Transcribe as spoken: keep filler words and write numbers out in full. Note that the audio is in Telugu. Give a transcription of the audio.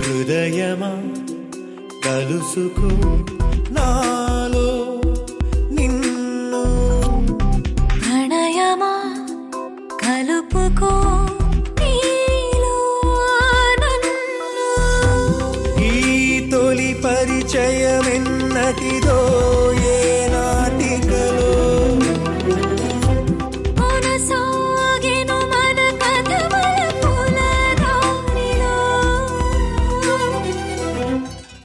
హృదయమా కలుసుకో నాలో నిన్ను ప్రణయమా కలుపుకో నీలో నన్ను ఈ తొలి పరిచయమెన్నటిదో